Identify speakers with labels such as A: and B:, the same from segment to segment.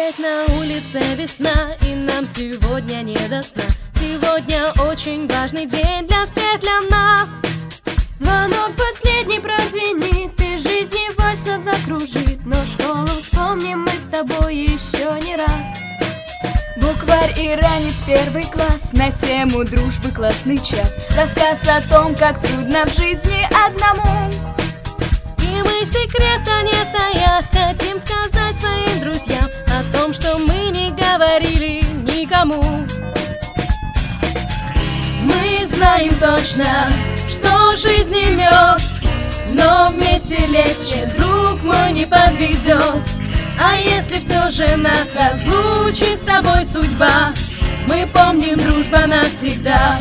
A: Опять на улице весна, и нам сегодня не до сна. Сегодня очень важный день для всех, для нас.
B: Звонок последний прозвенит, и жизни вальса закружит. Но школу вспомним мы с тобой еще не раз. Букварь и ранец, первый класс, на тему дружбы классный час. Рассказ о том, как трудно в жизни одному.
A: И мы секрета не тая хотим сказать своим друзьям о том, что мы не говорили никому. Мы знаем точно, что жизнь не мед, но вместе легче, друг мой, не подведет. А если все же нас разлучит с тобой судьба, мы помним, дружба навсегда.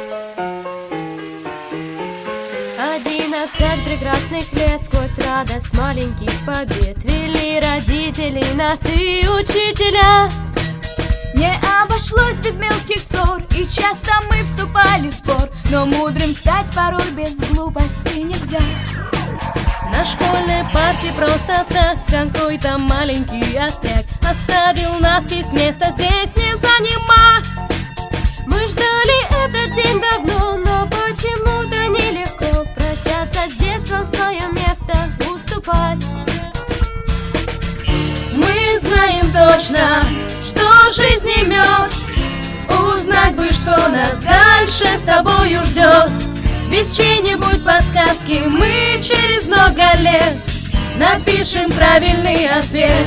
B: 11 прекрасных лет, сквозь радость маленьких побед вели родители нас и учителя. Не обошлось без мелких ссор, и часто мы вступали в спор, но мудрым стать порой без глупости нельзя.
A: На школьной парте просто так какой-то маленький остряк оставил надпись: место здесь не занимать.
B: Мы ждали этот день давно, но почему-то нелегко прощаться с детством, свое место уступать.
A: Мы знаем точно, что жизнь не мед, узнать бы, что нас дальше с тобою ждет. Без чьей-нибудь подсказки мы через много лет напишем правильный ответ.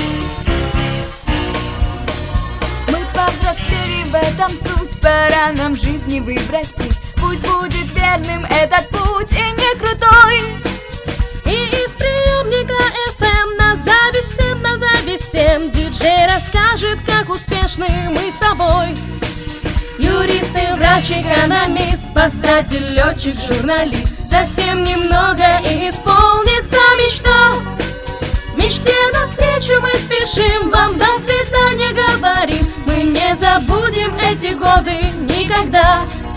B: Мы повзрослели, в этом суть, пора нам в жизни выбрать путь. Пусть будет верным этот путь и не крутой.
A: И из приемника FM на зависть всем диджей расскажет, как успешны мы с тобой. Юрист и врач, экономист, спасатель, летчик, журналист. Совсем немного и исполнится мечта. Мечте навстречу мы спешим, вам до свидания говорим. Мы не забудем эти годы никогда.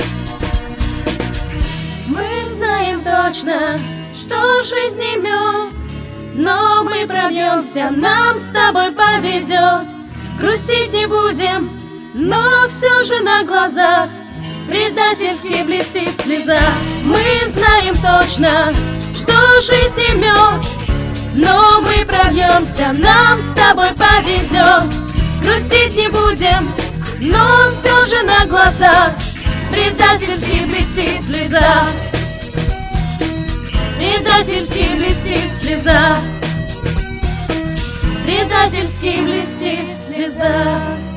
A: Мы знаем точно, что жизнь не мед, но мы пробьемся, нам с тобой повезет. Грустить не будем, но все же на глазах предательски блестит слеза. Мы знаем точно, что жизнь не мед, но мы пробьемся, нам с тобой повезет. Грустить не будем, но все же на глазах предательски блестит слеза. Предательски блестит слеза. Предательски блестит слеза.